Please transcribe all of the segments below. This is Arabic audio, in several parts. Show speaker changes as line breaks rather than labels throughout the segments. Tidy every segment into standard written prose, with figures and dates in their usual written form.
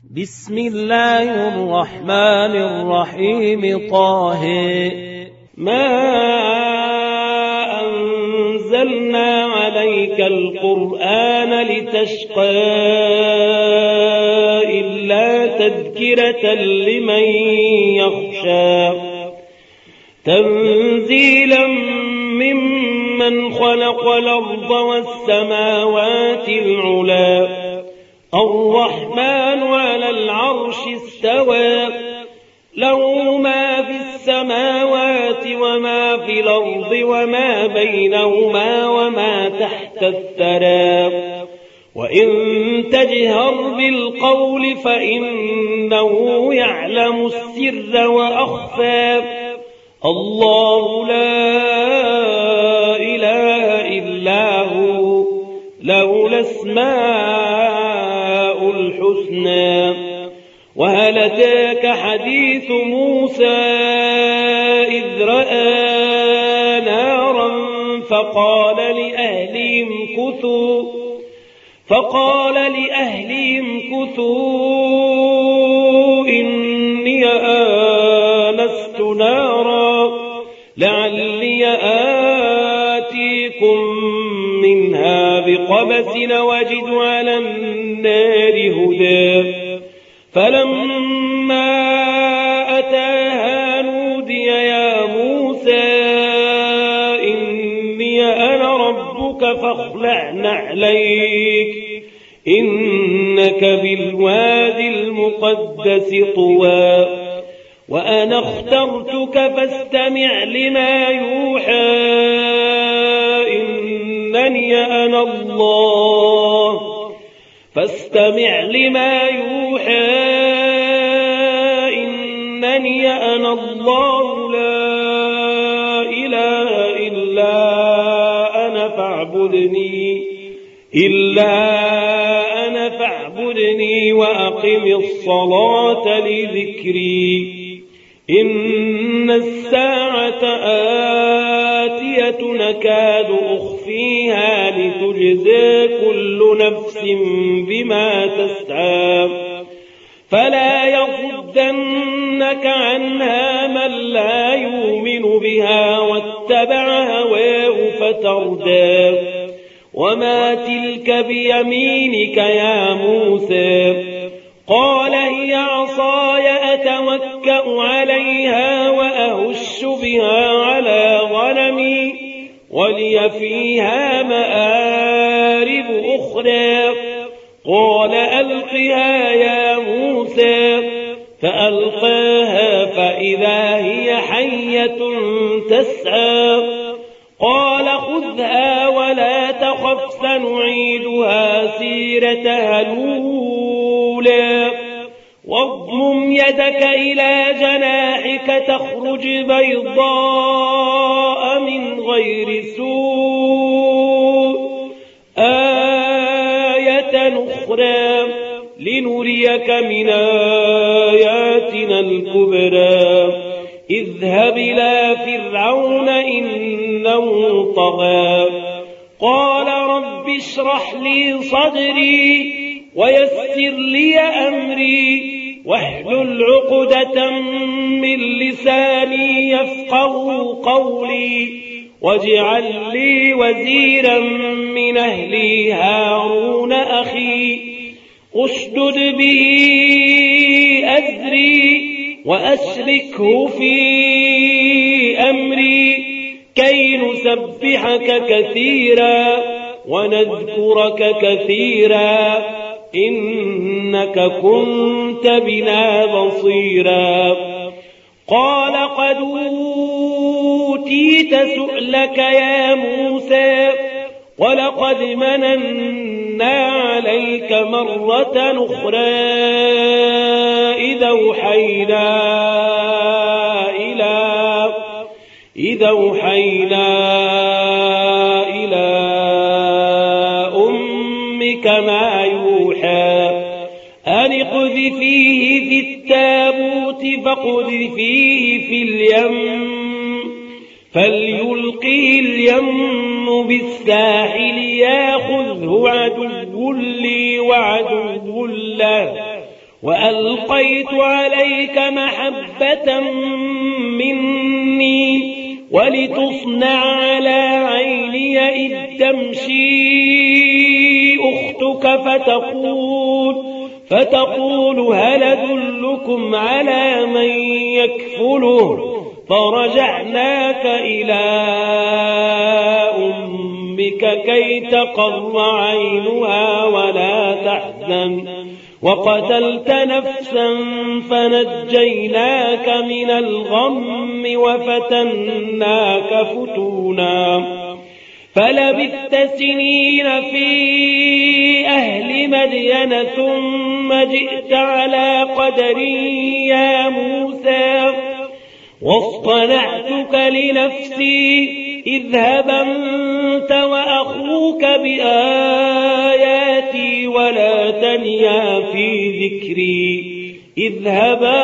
بسم الله الرحمن الرحيم. طه ما أنزلنا عليك القرآن لتشقى إلا تذكرة لمن يخشى تنزيلا ممن خلق الأرض والسماوات العلى الرحمن على العرش استوى له ما في السماوات وما في الأرض وما بينهما وما تحت الثرى وإن تجهر بالقول فإنه يعلم السر وأخفى الله لا إله إلا هو له الأسماء الحسنى. وهل أتاك حديث موسى إذ رأى نارا فقال لأهلهم كثوا إني آنست نارا لعلي آتيكم منها بقبس وجد على النار هدى فلما أتاها نودي يا موسى إني أنا ربك فاخلع نعليك إنك بالوادي المقدس طوى وأنا اخترتك فاستمع لما يوحى إنني أنا الله فاستمع لما يوحى إنني أنا الله لا إله إلا أنا فاعبدني وأقم الصلاة لذكري إن الساعة آتية نكاد أخفيها لتجزى كل نفس بما تسعى فلا يصدنك عنها من لا يؤمن بها واتبع هواه فتردى وما تلك بيمينك يا موسى قال هي عصاي أتوكأ عليها وأهش بها على غنمي ولي فيها مآرب أخرى قال ألقها يا موسى فألقاها فإذا هي حية تسعى قال خذها ولا تخف سنعيدها سيرتها الأولى واضمم يدك إلى جناحك تخرج بيضاء من غير سوء آية أخرى لنريك من آياتنا الكبرى اذهب إلى فرعون إنه طغى قال رب اشرح لي صدري ويسر لي أمري واحلل عقدة من لساني يفقهوا قولي واجعل لي وزيرا من أهلي هارون أخي اشدد به أزري وأشركه في أمري كي نسبحك كثيرا ونذكرك كثيرا إنك كنت بنا بصيرا قال قد أوتيت سؤلك يا موسى ولقد مننا عليك مرة أخرى إذا أوحينا إلى أمك ما يوحى أن اقذفيه في التابوت فاقذفيه في اليم فليلقه اليم بالساحل ياخذه عدو لي وعدو له وألقيت عليك محبة مني ولتصنع على عيني إذ تمشي أختك فتقول هل أدلكم على من يكفله فرجعناك إلى أمك كي تقر عينها ولا تحزن وقتلت نفسا فنجيناك من الغم وفتناك فتونا فلبثت سنين في أهل مدين ثم جئت على قدر يا موسى واصطنعتك لنفسي اذهب أنت وأخوك بآياتي ولا تنيا في ذكري اذهبا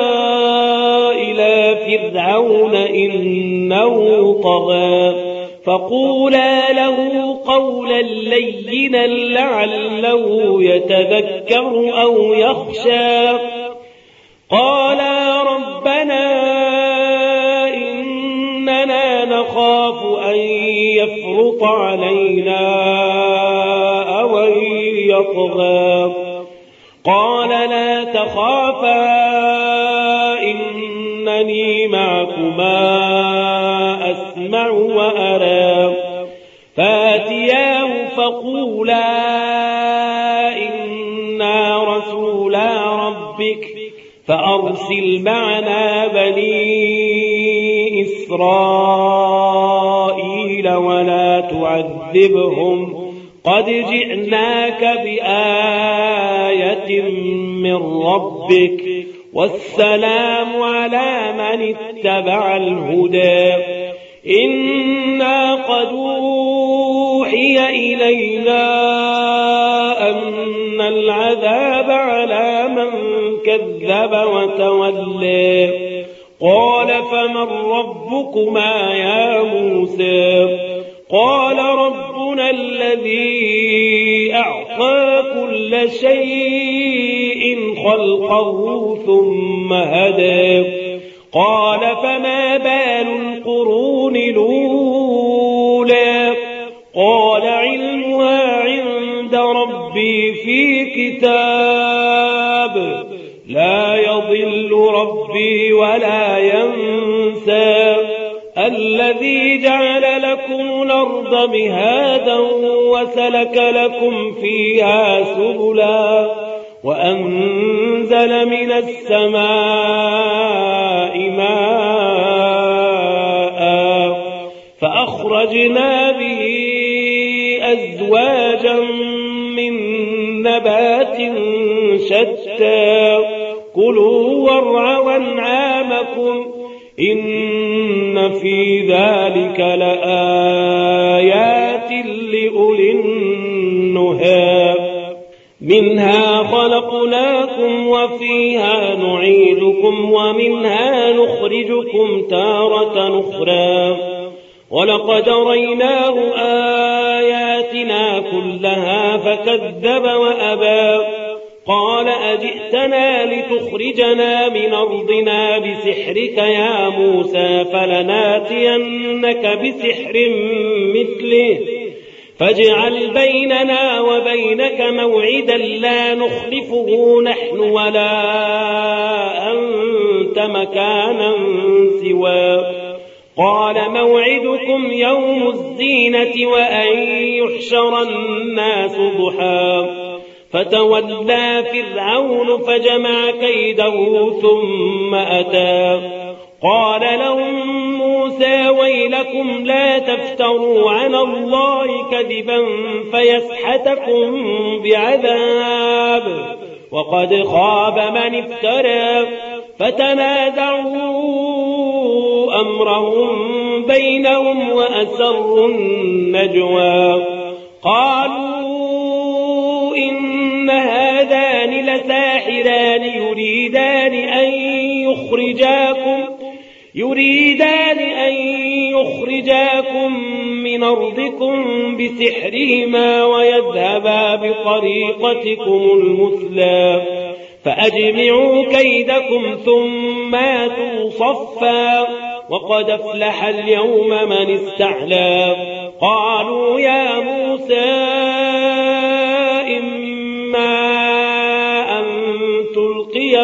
إلى فرعون إنه طغى فقولا له قولا لينا لعله يتذكر أو يخشى قالا ربنا إننا نخاف أن يفرط علينا أو أن يطغى قال لا تخافا إنني معكما أسمع وأرى فاتياه فقولا إنا رسولا ربك فأرسل معنا بني إسرائيل ولا تعذبهم قد جئناك بآية من ربك والسلام على من اتبع الهدى إنا قد أوحي إلينا أن العذاب على من كذب وتولى قال فمن ربكما يا موسى قال ربنا الذي أعطى كل شيء خلقه ثم هدى قال فما بال القرون الأولى قال علمها عند ربي في كتاب لا يضل ربي ولا ينسى الذي جعل لكم الأرض مهادا وسلك لكم فيها سبلا وأنزل من السماء ماء فأخرجنا به أزواجا من نبات شتى كلوا وارعوا أنعامكم إن في ذلك لآيات لأولي النهى منها خلقناكم وفيها نعيدكم ومنها نخرجكم تارة أخرى ولقد ريناه آياتنا كلها فكذب وأبى قال أجئتنا لتخرجنا من أرضنا بسحرك يا موسى فلناتينك بسحر مثله فاجعل بيننا وبينك موعدا لا نخلفه نحن ولا أنت مكانا سوى قال موعدكم يوم الزينة وأن يحشر الناس ضحى فتولى فرعون فجمع كيده ثم أتى قال لهم موسى ويلكم لا تفتروا على الله كذبا فيسحتكم بعذاب وقد خاب من افترى فتنازعوا أمرهم بينهم وأسروا النجوى قالوا إن هذان لساحران يريدان أن يخرجاكم من أرضكم بسحرهما ويذهبا بطريقتكم المثلى فأجمعوا كيدكم ثم آتوا صفا وقد أفلح اليوم من استعلى. قالوا يا موسى إما أن تلقي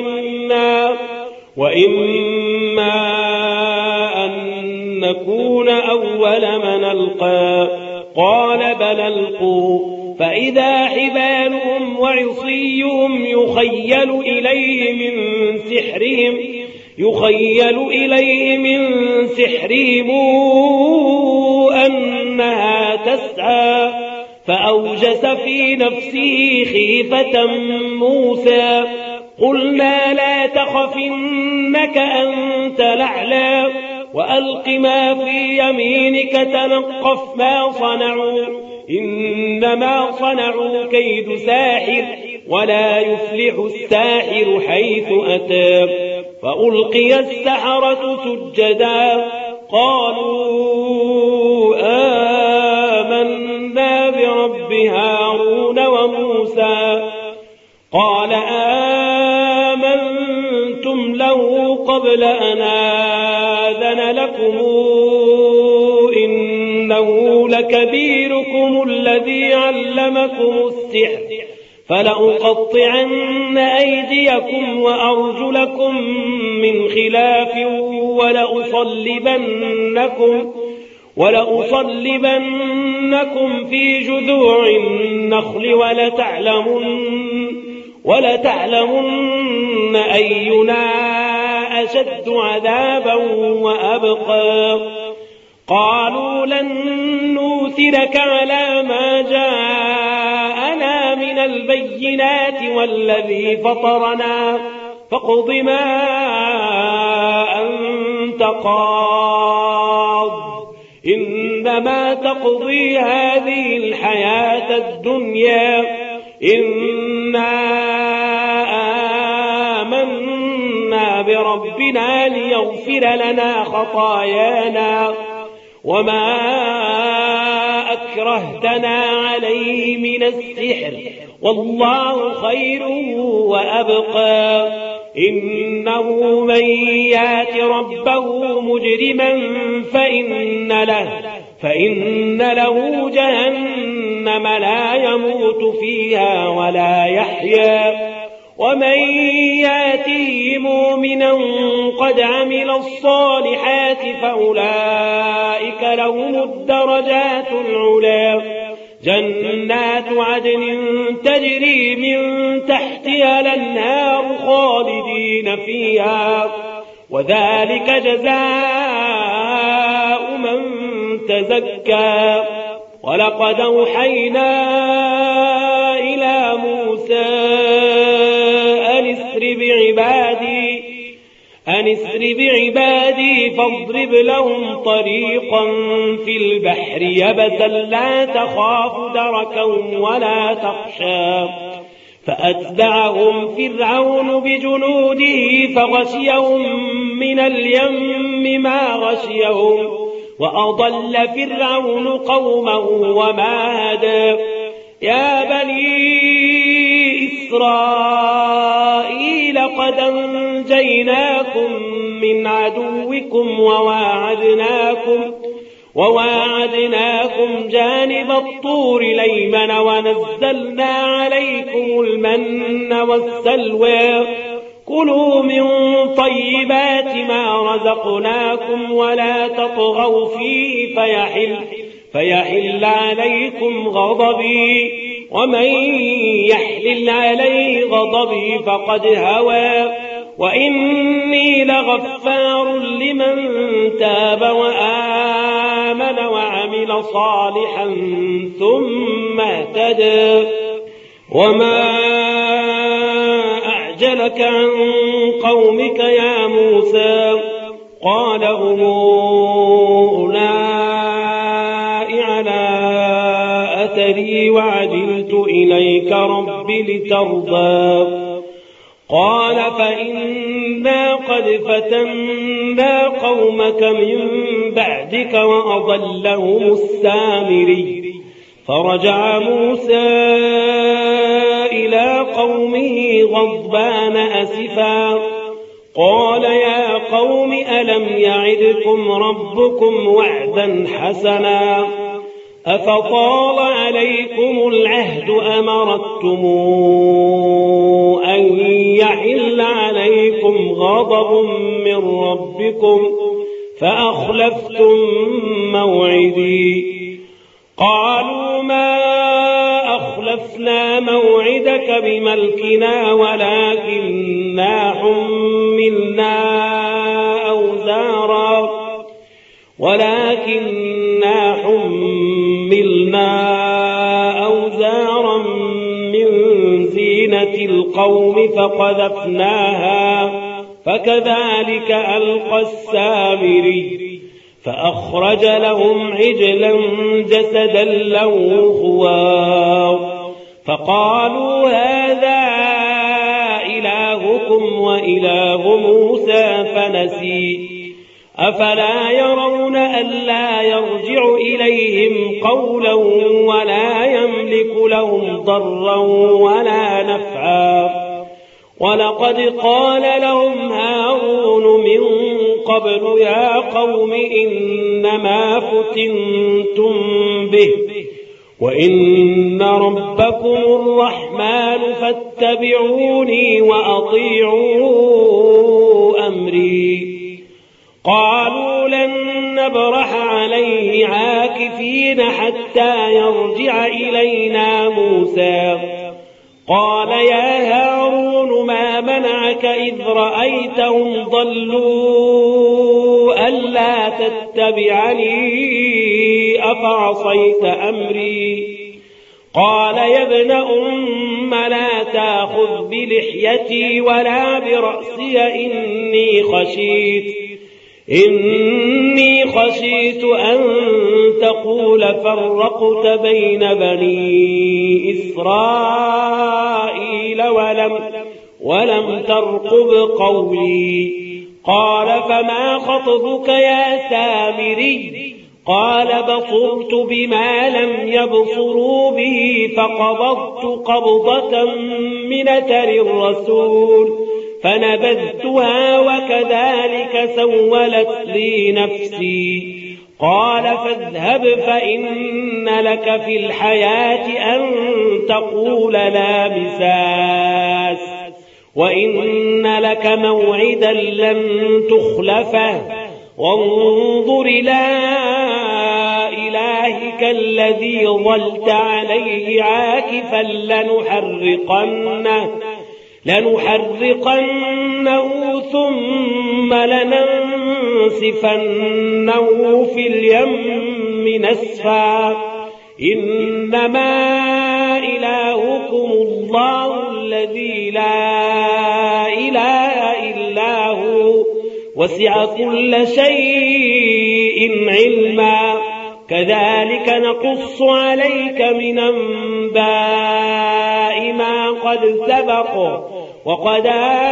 وإما أن نكون أول من ألقى. قال بل ألقوا فإذا حبالهم وعصيهم يخيل إليه من سحرهم أنها تسعى. فأوجس في نفسه خيفة موسى. قلنا لا تخف إنك أنت الأعلى وألق ما في يمينك تلقف ما صنعوا إنما صنعوا كيد ساحر ولا يفلح الساحر حيث أتى. فألقي السحرة سجدا قالوا آمنا برب هارون وموسى. قال آمنتم له قبل أن آذن لكم إنه لكبيركم الذي علمكم السحر فلأقطعن أيديكم وأرجلكم من خلاف ولأصلبنكم في جذوع النخل ولتعلمن أينا أشد عذابا وأبقى. قالوا لن نؤثرك على ما جاءنا من البينات والذي فطرنا فاقض ما أنت قاض إنما تقضي هذه الحياة الدنيا إنا آمنا بربنا ليغفر لنا خطايانا وما أكرهتنا عليه من السحر والله خير وأبقى. إنه من يات ربه مجرما فإن له جهنم لا يموت فيها ولا يحيا ومن ياته مؤمنا قد عمل الصالحات فأولئك لهم الدرجات العلى جنات عدن تجري من تحتها الأنهار خالدين فيها وذلك جزاء من تزكى. ولقد أوحينا إلى موسى أن اسر بعبادي فاضرب لهم طريقا في البحر يبسا لا تخاف دركا ولا تخشى. فأتبعهم فرعون بجنوده فغشيهم من اليم ما غشيهم وأضل فرعون قومه وما هدى. يا بني إسرائيل قد أنجيناكم من عدوكم وواعدناكم جانب الطور الأيمن ونزلنا عليكم المن والسلوى. كلوا من طيبات ما رزقناكم ولا تطغوا فيه فيحل عليكم غضبي ومن يحلل عليه غضبي فقد هوى. وإني لغفار لمن تاب وآمن وعمل صالحا ثم اهتدى. وما أعجلك عن قومك يا موسى؟ قال هم أولئك على أثري وعجلت إليك رب لترضى. قال فإنا قد فتنا قومك من بعدك وأضلهم السامري. فرجع موسى إلى قومه غضبان أسفا قال يا قوم ألم يعدكم ربكم وعدا حسنا أفطال عليكم العهد أم أردتم أن يحل عليكم غضب من ربكم فأخلفتم موعدي قالوا ما أخلفنا موعدك بملكنا ولكننا حملنا أوزارا من زينة القوم فقذفناها فكذلك ألقى السامري فأخرج لهم عجلا جسدا له خوار فقالوا هذا إلهكم وإله موسى فنسي أفلا يرون ألا يرجع إليهم قولا ولا يملك لهم ضرا ولا نفعا ولقد قال لهم هارون من قبل يا قوم إنما فتنتم به وإن ربكم الرحمن فاتبعوني وأطيعوا أمري قالوا لن نبرح عليه عاكفين حتى يرجع إلينا موسى قال يا هارون ما منعك إذ رأيتهم ضلوا ألا تتبعني أفعصيت أمري قال يا ابن أم لا تأخذ بلحيتي ولا برأسي إني خشيت أن تقول فرقت بين بني إسرائيل ولم ترقب قولي قال فما خطبك يا سامري قال بصرت بما لم يبصروا به فقبضت قبضة من أثر الرسول فنبذتها وكذلك سولت لي نفسي قال فاذهب فإن لك في الحياة أن تقول لا مساس وإن لك موعدا لن تخلفه وانظر إلى إلهك الذي ظلت عليه عاكفا لنحرقنه ثم لننسفنه في اليم نسفا إنما إلهكم الله الذي لا إله إلا هو وسع كل شيء علما كذلك نقص عليك من أنباء ما قد سبق وقد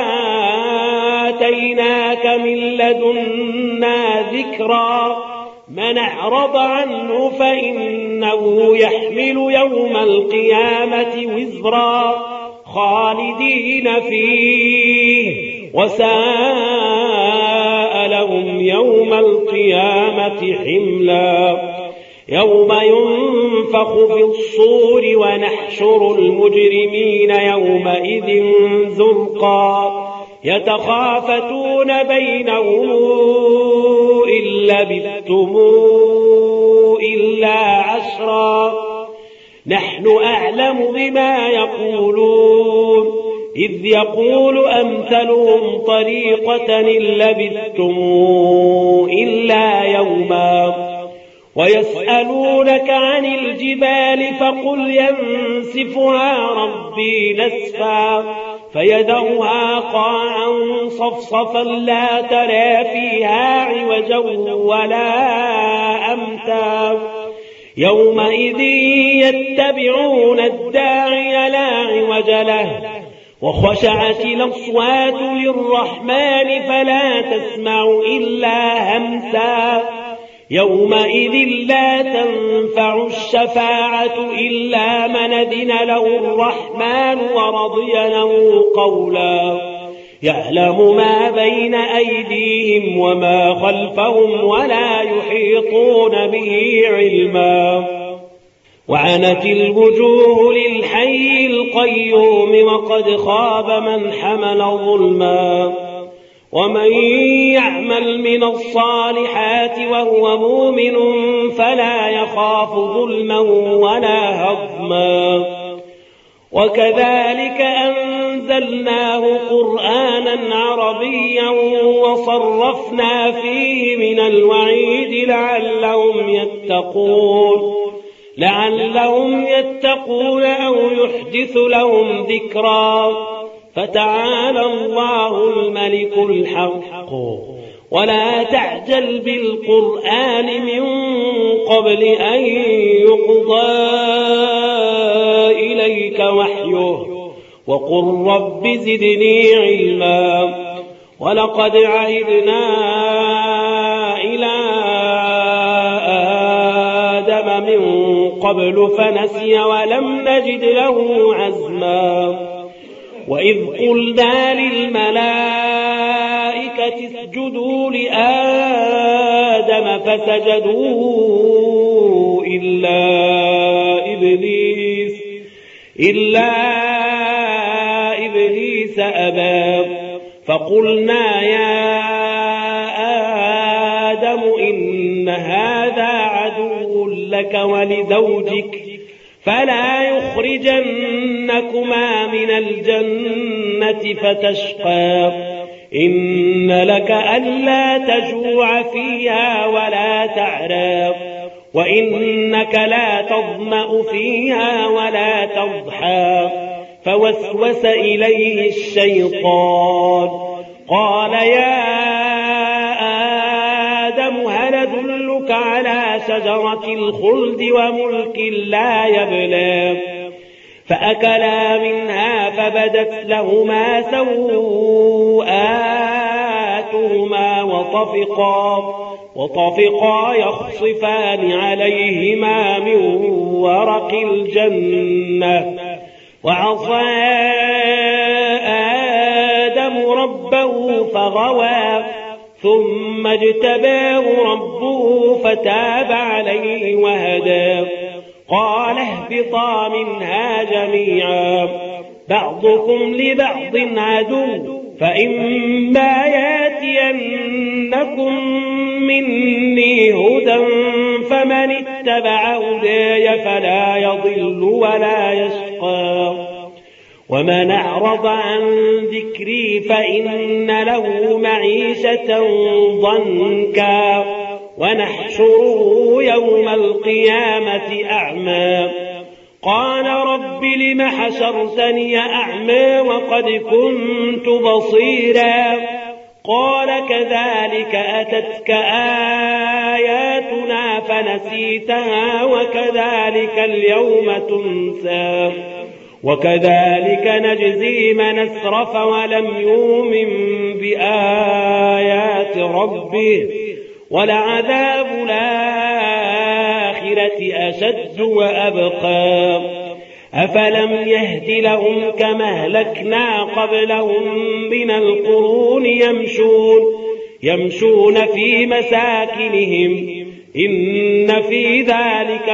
آتيناك من لدنا ذكرا من أعرض عنه فإنه يحمل يوم القيامة وزرا خالدين فيه وساء لهم يوم القيامة حملا يوم ينفخ في الصور ونحشر المجرمين يومئذ زرقا يتخافتون بينهم إن لبثتم إلا عشرا نحن أعلم بما يقولون إذ يقول أمثلهم طريقة إن لبثتم إلا يوما ويسألونك عن الجبال فقل ينسفها ربي نسفا فيذرها قاعا صفصفا لا ترى فيها عوجا ولا أمتا يومئذ يتبعون الداعي لا عوج له وخشعت الأصوات للرحمن فلا تسمع إلا همسا يومئذ لا تنفع الشفاعة إلا من أذن له الرحمن ورضي له قولا يعلم ما بين أيديهم وما خلفهم ولا يحيطون به علما وعنت الوجوه للحي القيوم وقد خاب من حمل ظلما ومن يعمل من الصالحات وهو مؤمن فلا يخاف ظلما ولا هضما وكذلك أنزلناه قرآنا عربيا وصرفنا فيه من الوعيد لعلهم يتقون أو يحدث لهم ذكرا فتعالى الله الملك الحق ولا تعجل بالقرآن من قبل أن يقضى إليك وحيه وقل رب زدني علما ولقد عهدنا إلى آدم من قبل فنسي ولم نجد له عزما وإذ قلنا للملائكة اسجدوا لآدم فسجدوا إلا إبليس أبى فقلنا يا آدم إن هذا عدو لك ولزوجك فلا يخرجنكما من الجنة فتشقى إن لك ألا تجوع فيها ولا تعرى وإنك لا تظمأ فيها ولا تضحى فوسوس إليه الشيطان قال يا آدم هل أدلك على شجرة الخلد وملك لا يبلى فأكلا منها فبدت لهما سوآتهما وطفقا يخصفان عليهما من ورق الجنة وعصى آدم ربه فغوى ثم اجتباه ربه فتاب عليه وهدى قال اهبطا منها جميعا بعضكم لبعض عدو فإما ياتينكم مني هدى فمن اتبع هداي فلا يضل ولا يشقى ومن أعرض عن ذكري فإن له معيشة ضنكا ونحشره يوم القيامة أعمى قال رب لم حشرتني أعمى وقد كنت بصيرا قال كذلك أتتك آياتنا فنسيتها وكذلك اليوم تنسى وكذلك نجزي من أسرف ولم يؤمن بآيات ربه ولعذاب الآخرة أشد وأبقى أفلم يهد لهم كما أهلكنا قبلهم من القرون يمشون في مساكنهم إن في ذلك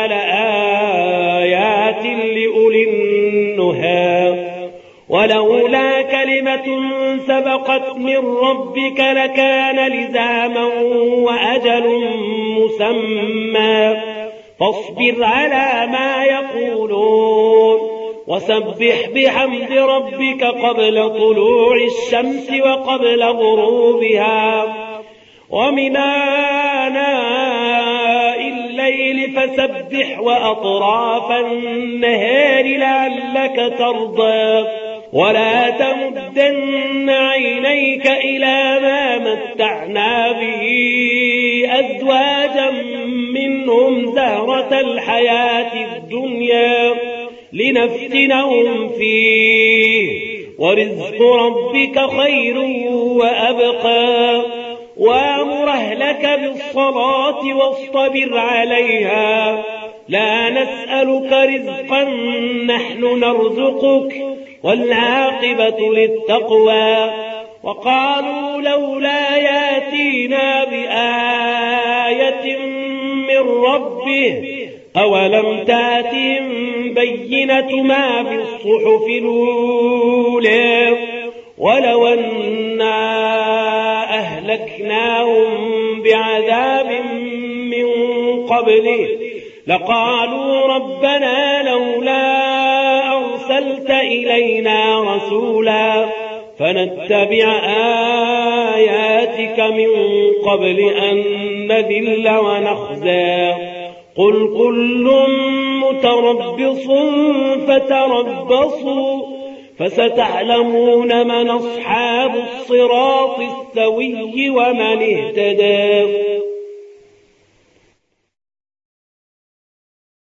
لآيات لأولي النهى ولولا كلمة سبقت من ربك لكان لزاما وأجل مسمى فاصبر على ما يقولون وسبح بحمد ربك قبل طلوع الشمس وقبل غروبها ومن آناء الليل فسبح وأطراف النهار لعلك ترضى ولا تمدن عينيك إلى ما متعنا به أزواجا منهم زهرة الحياة الدنيا لنفتنهم فيه ورزق ربك خير وأبقى وامر أهلك بالصلاة واصطبر عليها لا نسألك رزقا نحن نرزقك والعاقبة للتقوى وقالوا لولا ياتينا بآية من ربه أولم تاتهم بينة ما في الصحف الأولى ولو أنا أهلكناهم بعذاب من قبله لقالوا ربنا لولا أرسلت إلينا رسولا فنتبع آياتك من قبل أن نذل ونخزى قل كل متربص فتربصوا فستعلمون من أصحاب الصراط السوي ومن اهتدى